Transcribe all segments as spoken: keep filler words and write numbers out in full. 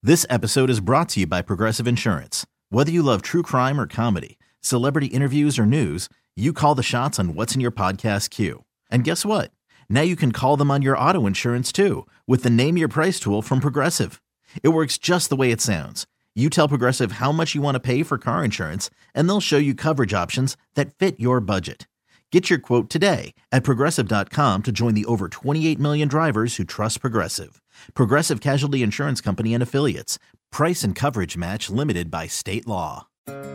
This episode is brought to you by Progressive Insurance. Whether you love true crime or comedy, celebrity interviews or news, you call the shots on what's in your podcast queue. And guess what? Now you can call them on your auto insurance too with the Name Your Price tool from Progressive. It works just the way it sounds. You tell Progressive how much you want to pay for car insurance, and they'll show you coverage options that fit your budget. Get your quote today at Progressive dot com to join the over twenty-eight million drivers who trust Progressive. Progressive Casualty Insurance Company and Affiliates. Price and coverage match limited by state law.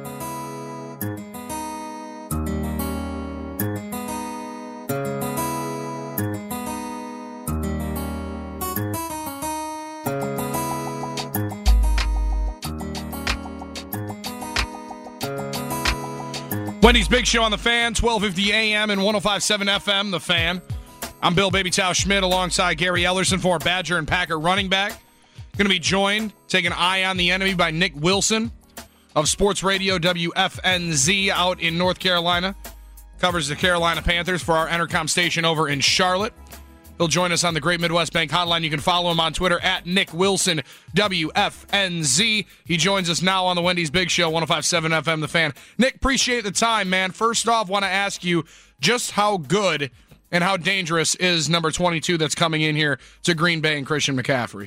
Wendy's Big Show on The Fan, twelve fifty a.m. and one oh five point seven F M, The Fan. I'm Bill Baby Tao Schmidt alongside Gary Ellerson, former Badger and Packer running back. Going to be joined, taking an eye on the enemy, by Nick Wilson of Sports Radio W F N Z out in North Carolina. Covers the Carolina Panthers for our Entercom station over in Charlotte. He'll join us on the Great Midwest Bank Hotline. You can follow him on Twitter at Nick Wilson, W F N Z. He joins us now on the Wendy's Big Show, one oh five point seven F M, The Fan. Nick, appreciate the time, man. First off, want to ask you just how good and how dangerous is number twenty-two that's coming in here to Green Bay and Christian McCaffrey?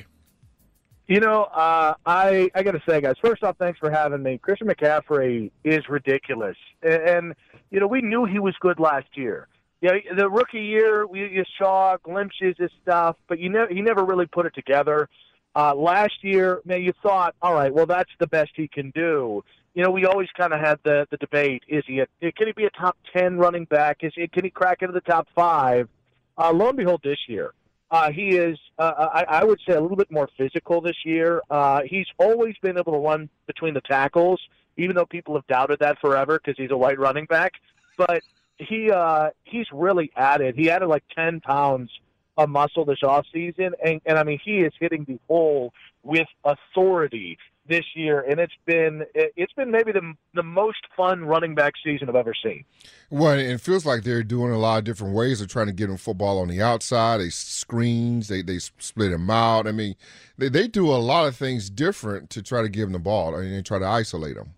You know, uh, I, I got to say, guys, first off, thanks for having me. Christian McCaffrey is ridiculous. And, and, you know, we knew he was good last year. Yeah, the rookie year, we you saw glimpses of stuff, but you know, he never really put it together. Uh, last year, man, you thought, all right, well, that's the best he can do. You know, we always kind of had the, the debate, is he a, can he be a top ten running back? Is he, can he crack into the top five? Uh, lo and behold, this year, uh, he is, uh, I, I would say, a little bit more physical this year. Uh, he's always been able to run between the tackles, even though people have doubted that forever because he's a white running back. But He uh, he's really added. He added like ten pounds of muscle this offseason, and, and I mean he is hitting the hole with authority this year, and it's been it's been maybe the the most fun running back season I've ever seen. Well, it feels like they're doing a lot of different ways of trying to get him football on the outside. They screens, they they split him out. I mean, they they do a lot of things different to try to give him the ball. I mean, they try to isolate him.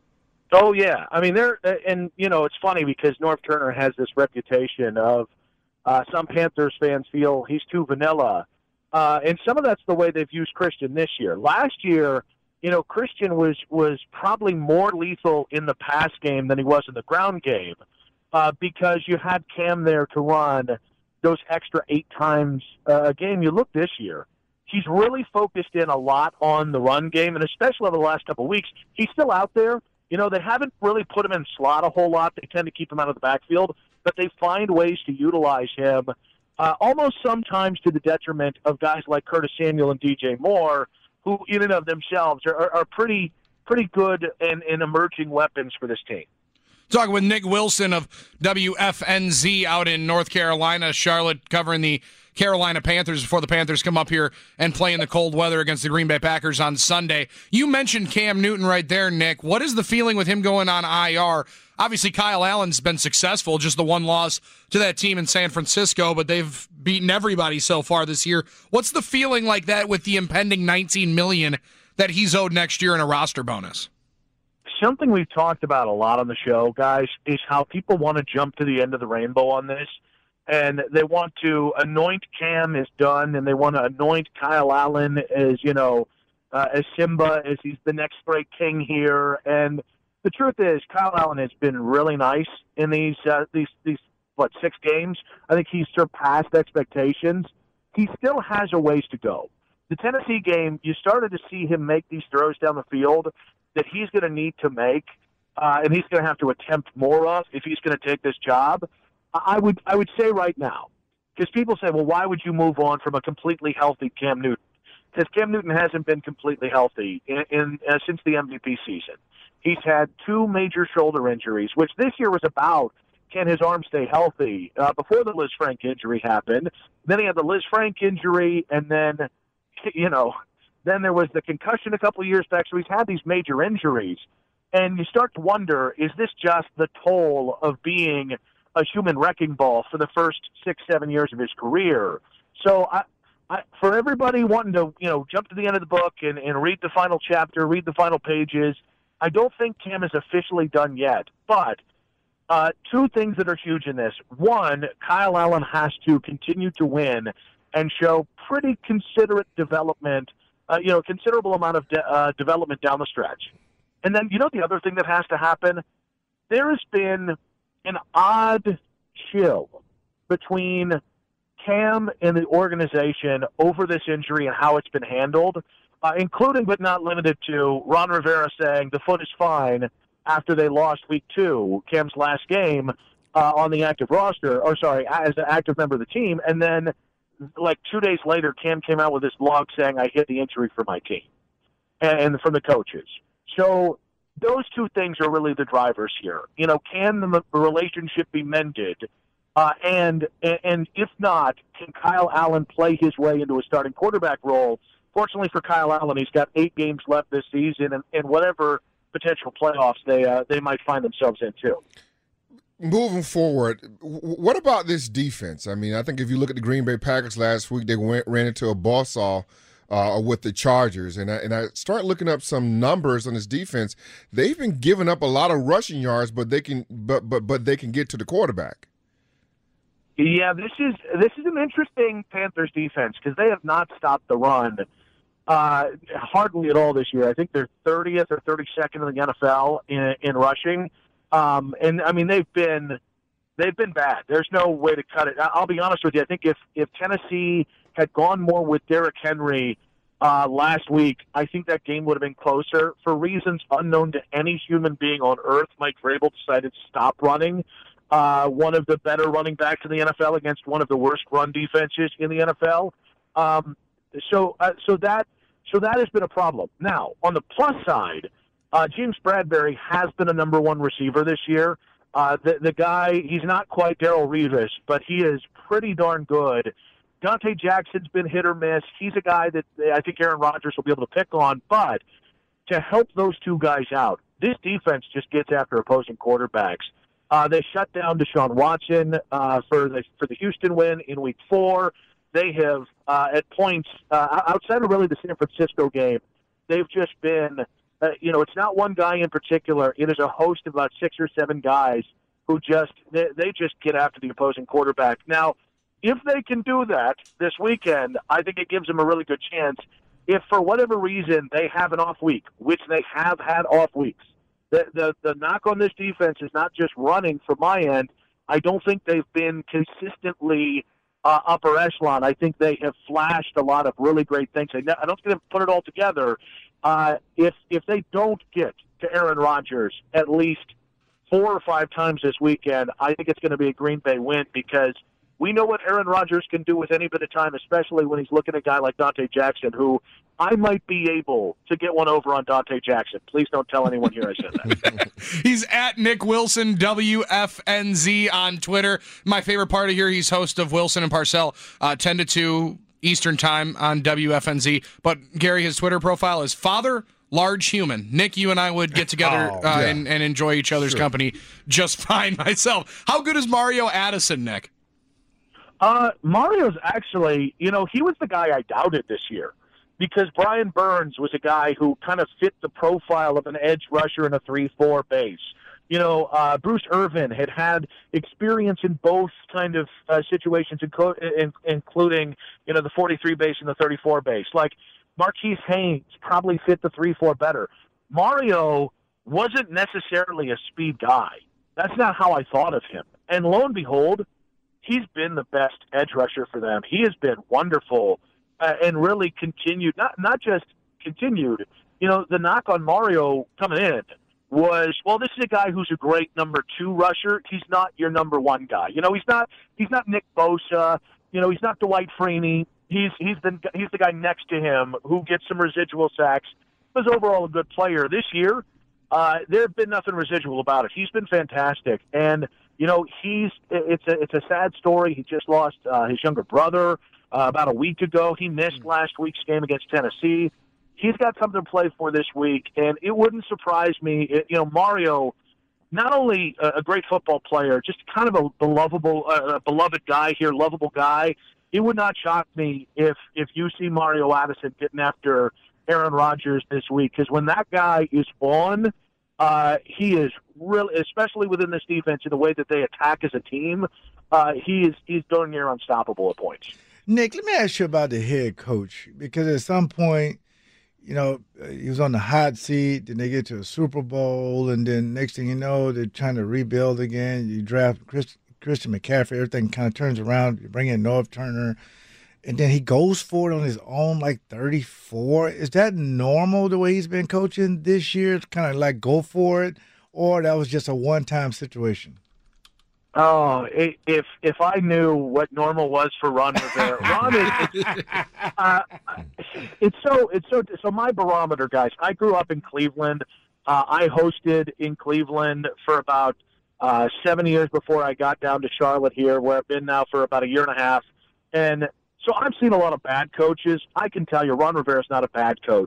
Oh, yeah. I mean, they're and, you know, it's funny because Norv Turner has this reputation of uh, some Panthers fans feel he's too vanilla. Uh, and some of that's the way they've used Christian this year. Last year, you know, Christian was, was probably more lethal in the pass game than he was in the ground game uh, because you had Cam there to run those extra eight times uh, a game. You look this year, he's really focused in a lot on the run game, and especially over the last couple of weeks, he's still out there. You know, they haven't really put him in slot a whole lot. They tend to keep him out of the backfield, but they find ways to utilize him uh, almost sometimes to the detriment of guys like Curtis Samuel and D J Moore, who in and of themselves are, are, are pretty pretty good and, and emerging weapons for this team. Talking with Nick Wilson of W F N Z out in North Carolina, Charlotte, covering the Carolina Panthers before the Panthers come up here and play in the cold weather against the Green Bay Packers on Sunday. You mentioned Cam Newton right there, Nick. What is the feeling with him going on I R? Obviously, Kyle Allen's been successful, just the one loss to that team in San Francisco, but they've beaten everybody so far this year. What's the feeling like that with the impending nineteen million dollars that he's owed next year in a roster bonus? Something we've talked about a lot on the show, guys, is how people want to jump to the end of the rainbow on this. And they want to anoint Cam as done, and they want to anoint Kyle Allen as, you know, uh, as Simba, as he's the next great king here. And the truth is, Kyle Allen has been really nice in these, uh, these, these what, six games. I think he's surpassed expectations. He still has a ways to go. The Tennessee game, you started to see him make these throws down the field that he's going to need to make, uh, and he's going to have to attempt more of if he's going to take this job. I would I would say right now, because people say, well, why would you move on from a completely healthy Cam Newton? Because Cam Newton hasn't been completely healthy in, in uh, since the M V P season. He's had two major shoulder injuries, which this year was about can his arm stay healthy? Uh, before the Liz Frank injury happened, then he had the Liz Frank injury, and then, you know, then there was the concussion a couple of years back. So he's had these major injuries. And you start to wonder, is this just the toll of being a human wrecking ball for the first six, seven years of his career? So I, I, for everybody wanting to, you know, jump to the end of the book and, and read the final chapter, read the final pages, I don't think Cam is officially done yet. But uh, two things that are huge in this. One, Kyle Allen has to continue to win and show pretty considerate development, uh, you know, considerable amount of de- uh, development down the stretch. And then, you know, the other thing that has to happen, there has been an odd chill between Cam and the organization over this injury and how it's been handled, uh, including but not limited to Ron Rivera saying the foot is fine after they lost week two, Cam's last game, uh, on the active roster, or sorry, as an active member of the team. And then, like two days later, Cam came out with this blog saying, I hit the injury for my team, and, and from the coaches. So those two things are really the drivers here. You know, can the relationship be mended? Uh, and and if not, can Kyle Allen play his way into a starting quarterback role? Fortunately for Kyle Allen, he's got eight games left this season, and, and whatever potential playoffs they uh, they might find themselves in too. Moving forward, what about this defense? I mean, I think if you look at the Green Bay Packers last week, they went, ran into a buzzsaw uh, with the Chargers. And I, and I start looking up some numbers on this defense. They've been giving up a lot of rushing yards, but they can but but but they can get to the quarterback. Yeah, this is this is an interesting Panthers defense because they have not stopped the run uh, hardly at all this year. I think they're thirtieth or thirty-second in the N F L in, in rushing, um, and I mean they've been they've been bad. There's no way to cut it. I'll be honest with you. I think if if Tennessee had gone more with Derrick Henry uh, last week, I think that game would have been closer. For reasons unknown to any human being on earth, Mike Vrabel decided to stop running. Uh, one of the better running backs in the N F L against one of the worst run defenses in the N F L. Um, so, uh, so that so that has been a problem. Now, on the plus side, uh, James Bradbury has been a number one receiver this year. Uh, the the guy, he's not quite Darrelle Revis, but he is pretty darn good. Dante Jackson's been hit or miss. He's a guy that I think Aaron Rodgers will be able to pick on. But to help those two guys out, this defense just gets after opposing quarterbacks. Uh, they shut down Deshaun Watson uh, for the for the Houston win in Week Four. They have, uh, at points uh, outside of really the San Francisco game, they've just been, uh, you know, it's not one guy in particular. It is a host of about six or seven guys who just they, they just get after the opposing quarterback. Now, if they can do that this weekend, I think it gives them a really good chance. If for whatever reason they have an off week, which they have had off weeks. The, the the knock on this defense is not just running from my end. I don't think they've been consistently uh, upper echelon. I think they have flashed a lot of really great things. I, I don't think they've put it all together. Uh, if if they don't get to Aaron Rodgers at least four or five times this weekend, I think it's going to be a Green Bay win because we know what Aaron Rodgers can do with any bit of time, especially when he's looking at a guy like Dante Jackson, who I might be able to get one over on Dante Jackson. Please don't tell anyone here I said that. He's at Nick Wilson, W F N Z on Twitter. My favorite part of here, he's host of Wilson and Parcell, uh, ten to two Eastern Time on W F N Z. But, Gary, his Twitter profile is Father Large Human. Nick, you and I would get together oh, uh, yeah. and, and enjoy each other's sure. company just fine myself. How good is Mario Addison, Nick? Uh, Mario's actually, you know, he was the guy I doubted this year because Brian Burns was a guy who kind of fit the profile of an edge rusher in a three four base. You know, uh, Bruce Irvin had had experience in both kind of uh, situations, inco- in, including, you know, the forty-three base and the thirty-four base. Like, Marquise Haynes probably fit the three four better. Mario wasn't necessarily a speed guy. That's not how I thought of him. And lo and behold, he's been the best edge rusher for them. He has been wonderful uh, and really continued, not not just continued. You know, the knock on Mario coming in was, well, this is a guy who's a great number two rusher. He's not your number one guy. You know, he's not he's not Nick Bosa. You know, he's not Dwight Freeney. He's he's the he's the guy next to him who gets some residual sacks. Was overall a good player this year. Uh, there's been nothing residual about it. He's been fantastic, and you know he's it's a it's a sad story. He just lost uh, his younger brother uh, about a week ago. He missed last week's game against Tennessee. He's got something to play for this week, and it wouldn't surprise me. It, you know, Mario, not only a, a great football player, just kind of a belovable, uh, a beloved guy here, lovable guy. it would not shock me if if you see Mario Addison getting after Aaron Rodgers this week, because when that guy is on, uh, he is really, especially within this defense and the way that they attack as a team, uh, he is he's darn near unstoppable at points. Nick, let me ask you about the head coach, because at some point, you know, he was on the hot seat, then they get to a Super Bowl, and then next thing you know, they're trying to rebuild again. You draft Chris, Christian McCaffrey, everything kind of turns around. You bring in Norv Turner, and then he goes for it on his own, like thirty-four. Is that normal the way he's been coaching this year? It's kind of like go for it, or that was just a one-time situation? Oh, if if I knew what normal was for Ron Rivera, Ron is it's, uh, it's so it's so so. My barometer, guys. I grew up in Cleveland. Uh, I hosted in Cleveland for about uh, seven years before I got down to Charlotte here, where I've been now for about a year and a half. And so I've seen a lot of bad coaches. I can tell you, Ron Rivera's not a bad coach.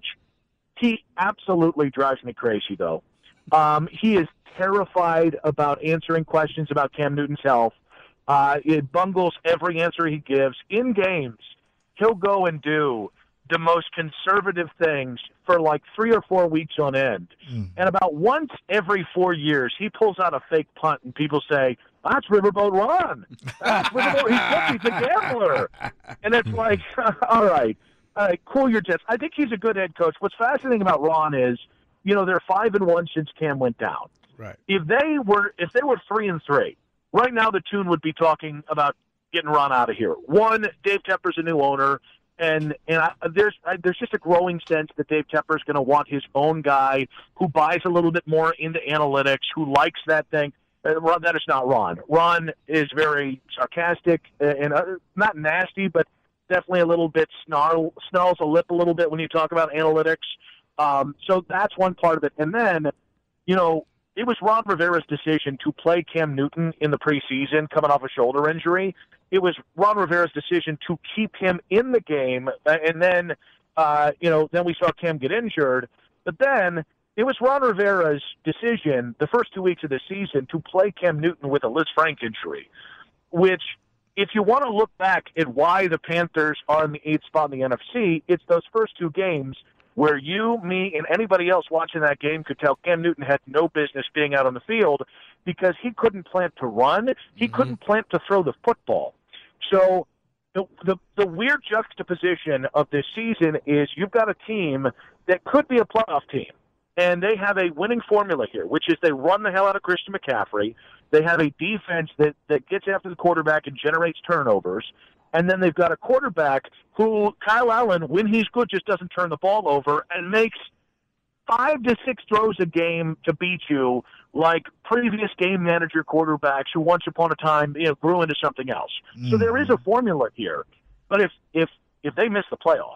He absolutely drives me crazy, though. Um, he is terrified about answering questions about Cam Newton's health. Uh, it bungles every answer he gives. In games, he'll go and do the most conservative things for like three or four weeks on end. Mm. And about once every four years, he pulls out a fake punt, and people say, that's Riverboat Ron. That's Riverboat. He's, he's a gambler. And it's like, all right, all right, cool your jets. I think he's a good head coach. What's fascinating about Ron is, you know, they're five and one since Cam went down. Right. If they were, if they were three and three, right now the tune would be talking about getting Ron out of here. One, Dave Tepper's a new owner, and and I, there's I, there's just a growing sense that Dave Tepper's going to want his own guy who buys a little bit more into analytics, who likes that thing. Uh, that is not Ron. Ron is very sarcastic and uh, not nasty, but definitely a little bit snarl snarls a lip a little bit when you talk about analytics. Um, so that's one part of it. And then, you know, it was Ron Rivera's decision to play Cam Newton in the preseason coming off a shoulder injury. It was Ron Rivera's decision to keep him in the game. And then, uh, you know, then we saw Cam get injured. But then it was Ron Rivera's decision the first two weeks of the season to play Cam Newton with a Liz Frank injury, which, if you want to look back at why the Panthers are in the eighth spot in the N F C, it's those first two games where you, me, and anybody else watching that game could tell Cam Newton had no business being out on the field because he couldn't plant to run. He mm-hmm. couldn't plant to throw the football. So the, the the weird juxtaposition of this season is you've got a team that could be a playoff team, and they have a winning formula here, which is they run the hell out of Christian McCaffrey. They have a defense that, that gets after the quarterback and generates turnovers. And then they've got a quarterback who, Kyle Allen, when he's good, just doesn't turn the ball over and makes five to six throws a game to beat you, like previous game manager quarterbacks who once upon a time, you know, grew into something else. Mm. So there is a formula here. But if if if they miss the playoffs,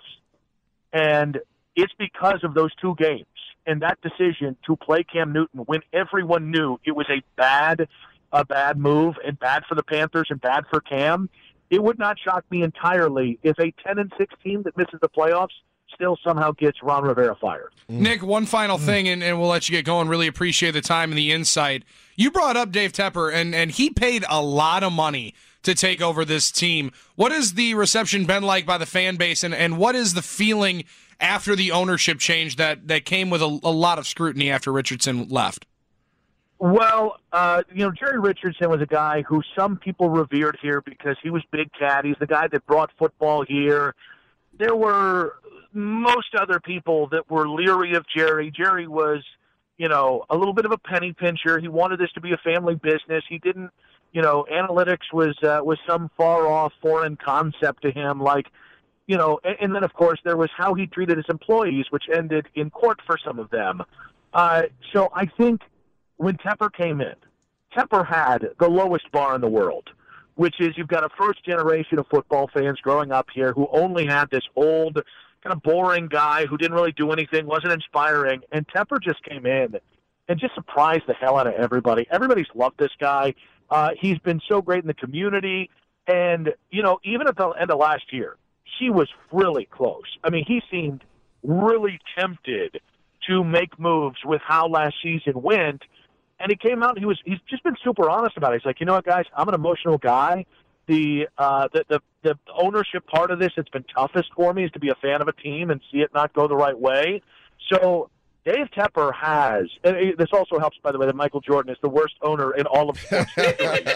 and it's because of those two games and that decision to play Cam Newton when everyone knew it was a bad a bad move and bad for the Panthers and bad for Cam, it would not shock me entirely if a ten and six team that misses the playoffs still somehow gets Ron Rivera fired. Mm. Nick, one final mm. thing, and, and we'll let you get going. Really appreciate the time and the insight. You brought up Dave Tepper, and, and he paid a lot of money to take over this team. What has the reception been like by the fan base, and, and what is the feeling after the ownership change that, that came with a, a lot of scrutiny after Richardson left? Well, uh, you know, Jerry Richardson was a guy who some people revered here because he was Big Cat. He's the guy that brought football here. There were most other people that were leery of Jerry. Jerry was, you know, a little bit of a penny pincher. He wanted this to be a family business. He didn't, you know, analytics was uh, was some far-off foreign concept to him. Like, you know, and, and then, of course, there was how he treated his employees, which ended in court for some of them. Uh, so I think when Tepper came in, Tepper had the lowest bar in the world, which is you've got a first generation of football fans growing up here who only had this old, kind of boring guy who didn't really do anything, wasn't inspiring, and Tepper just came in and just surprised the hell out of everybody. Everybody's loved this guy. Uh, he's been so great in the community, and, you know, even at the end of last year, he was really close. I mean, he seemed really tempted to make moves with how last season went. And he came out and he was, he's just been super honest about it. He's like, you know what, guys, I'm an emotional guy. the, uh, the the the ownership part of this that's been toughest for me is to be a fan of a team and see it not go the right way. So Dave Tepper has, and this also helps, by the way, that Michael Jordan is the worst owner in all of sports. You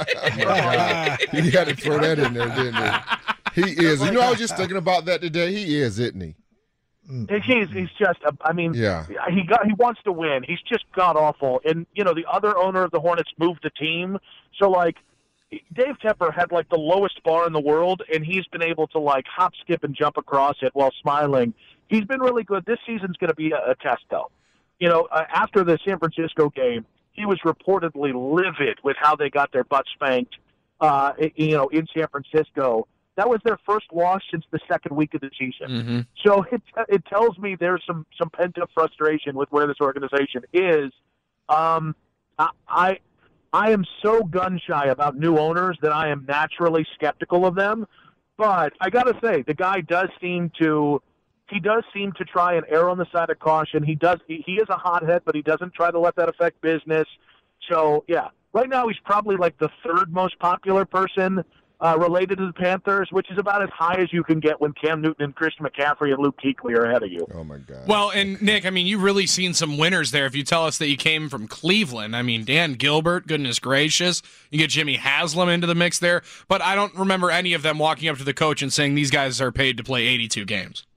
had to throw that in there, didn't you? He is. You know, I was just thinking about that today. He is, isn't he? He's he's just. I mean, yeah. He got he wants to win. He's just god awful. And you know, the other owner of the Hornets moved the team, so like Dave Tepper had like the lowest bar in the world, and he's been able to like hop, skip, and jump across it while smiling. He's been really good. This season's going to be a, a test, though. You know, uh, after the San Francisco game, he was reportedly livid with how they got their butt spanked. Uh, you know, in San Francisco. That was their first loss since the second week of the season. Mm-hmm. So it it tells me there's some, some pent-up frustration with where this organization is. Um, I, I I am so gun-shy about new owners that I am naturally skeptical of them. But I got to say, the guy does seem to he does seem to try and err on the side of caution. He does he, he is a hothead, but he doesn't try to let that affect business. So yeah, right now he's probably like the third most popular person Uh, related to the Panthers, which is about as high as you can get when Cam Newton and Christian McCaffrey and Luke Kuechly are ahead of you. Oh, my God. Well, and Nick, I mean, you've really seen some winners there. If you tell us that you came from Cleveland, I mean, Dan Gilbert, goodness gracious. You get Jimmy Haslam into the mix there. But I don't remember any of them walking up to the coach and saying these guys are paid to play eighty-two games.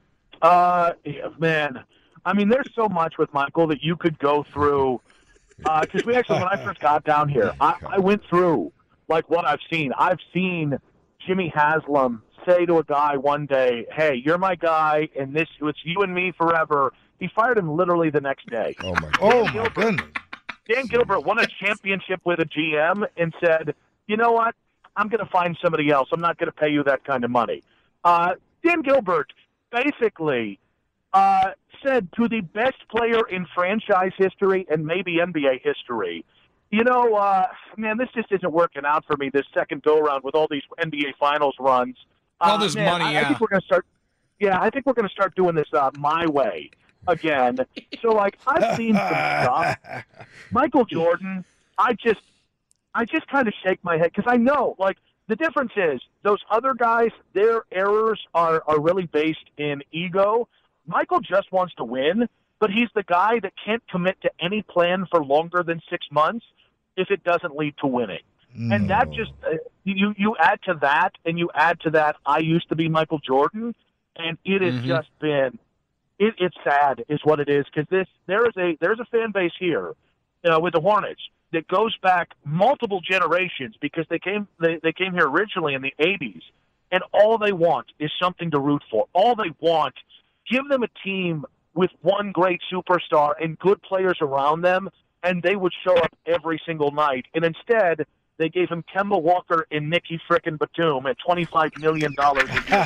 Uh, man, I mean, there's so much with Michael that you could go through. Because uh, we actually, when I first got down here, I, I went through like what I've seen. I've seen Jimmy Haslam say to a guy one day, hey, you're my guy, and this it's you and me forever. He fired him literally the next day. Oh, my God. Oh, my goodness. Dan Gilbert won a championship with a G M and said, you know what, I'm going to find somebody else. I'm not going to pay you that kind of money. Uh, Dan Gilbert basically uh, said to the best player in franchise history and maybe N B A history, you know, uh, man, this just isn't working out for me this second go-around with all these N B A Finals runs. All uh, this man, money, I, yeah. I think we're going to start. Yeah, I think we're going to start doing this uh, my way again. So, like, I've seen some stuff. Michael Jordan, I just, I just kind of shake my head because I know, like, the difference is those other guys, their errors are are really based in ego. Michael just wants to win, but he's the guy that can't commit to any plan for longer than six months if it doesn't lead to winning. Mm. And that just uh, you you add to that, and you add to that. I used to be Michael Jordan, and it has mm-hmm. just been it, it's sad, is what it is. Because this there is a there's a fan base here uh, with the Hornets that goes back multiple generations because they came they, they came here originally in the eighties, and all they want is something to root for. All they want, give them a team with one great superstar and good players around them, and they would show up every single night. And instead, they gave him Kemba Walker and Nicky frickin' Batum at twenty-five million dollars a year.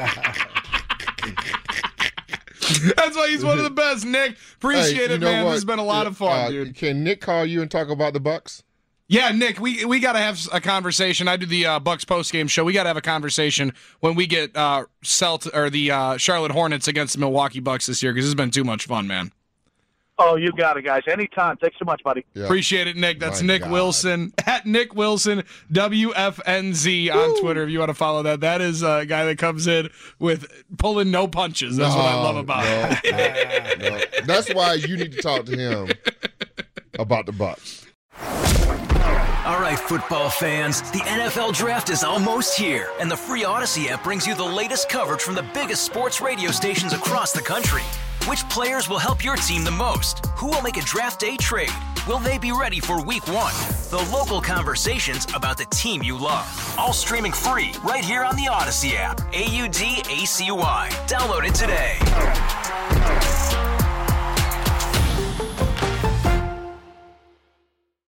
That's why he's one of the best, Nick. Appreciate hey, it, man. What? This has been a lot of fun, uh, dude. Can Nick call you and talk about the Bucks? Yeah, Nick, we we got to have a conversation. I do the uh, Bucks post-game show. We got to have a conversation when we get uh, Celt- or the uh, Charlotte Hornets against the Milwaukee Bucks this year because this has been too much fun, man. Oh, you got it, guys. Anytime. Thanks so much, buddy. Yeah. Appreciate it, Nick. That's My Nick God. Wilson, at Nick Wilson, W F N Z on Woo. Twitter if you want to follow that. That is a guy that comes in with pulling no punches. That's no, what I love about no, it. no, no. That's why you need to talk to him about the Bucks. All right, football fans, the N F L Draft is almost here, and the free Odyssey app brings you the latest coverage from the biggest sports radio stations across the country. Which players will help your team the most? Who will make a draft day trade? Will they be ready for week one? The local conversations about the team you love. All streaming free right here on the Odyssey app. A U D A C Y. Download it today.